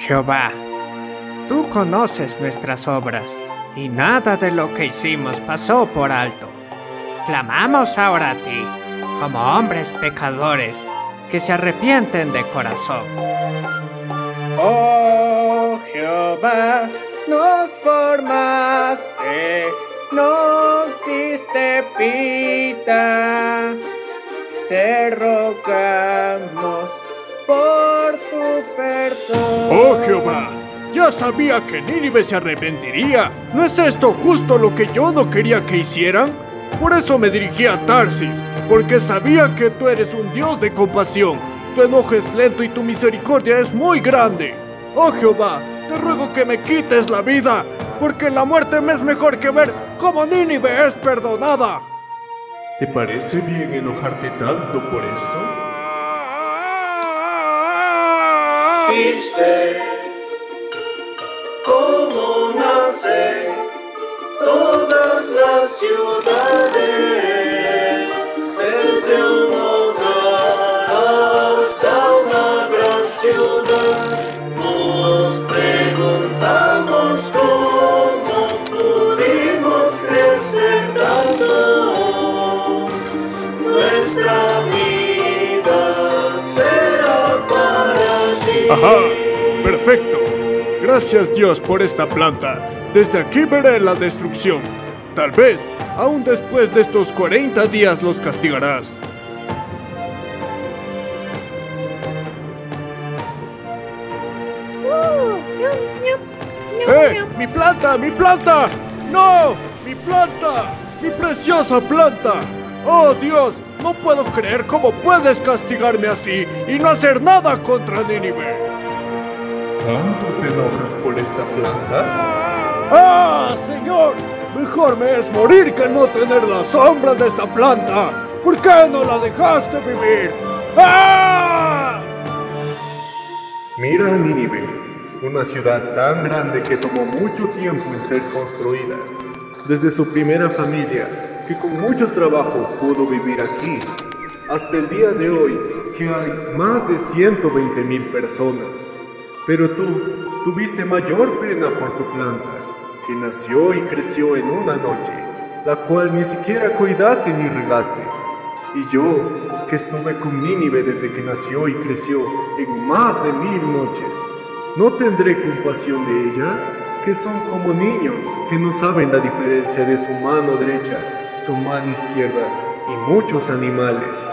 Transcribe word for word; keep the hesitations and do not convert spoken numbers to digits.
Jehová, tú conoces nuestras obras, y nada de lo que hicimos pasó por alto. Clamamos ahora a ti, como hombres pecadores, que se arrepienten de corazón. Oh Jehová, nos formaste, nos diste vida, te rogamos por tu perdón. ¡Oh, Jehová! Ya sabía que Nínive se arrepentiría. ¿No es esto justo lo que yo no quería que hicieran? Por eso me dirigí a Tarsis, porque sabía que tú eres un Dios de compasión. Tu enojo es lento y tu misericordia es muy grande. ¡Oh, Jehová! Te ruego que me quites la vida, porque la muerte me es mejor que ver cómo Nínive es perdonada. ¿Te parece bien enojarte tanto por esto? Viste cómo nacen todas las ciudades, desde un hogar hasta una gran ciudad. Nos preguntamos cómo pudimos crecer tanto. Nuestra vida será para ti. ¡Ajá! ¡Perfecto! Gracias, Dios, por esta planta. Desde aquí veré la destrucción. Tal vez, aún después de estos cuarenta días los castigarás. ¡Eh! ¡Mi planta! ¡Mi planta! ¡No! ¡Mi planta! ¡Mi preciosa planta! ¡Oh, Dios! No puedo creer cómo puedes castigarme así y no hacer nada contra Nínive. ¿Tanto te enojas por esta planta? ¡Ah, Señor! Mejor me es morir que no tener la sombra de esta planta. ¿Por qué no la dejaste vivir? ¡Ah! Mira a Nínive, una ciudad tan grande que tomó mucho tiempo en ser construida. Desde su primera familia, que con mucho trabajo pudo vivir aquí, hasta el día de hoy, que hay más de ciento veinte mil personas. Pero tú tuviste mayor pena por tu planta, que nació y creció en una noche, la cual ni siquiera cuidaste ni regaste. Y yo, que estuve con Nínive desde que nació y creció en más de mil noches, ¿no tendré compasión de ella? Que son como niños, que no saben la diferencia de su mano derecha, su mano izquierda y muchos animales.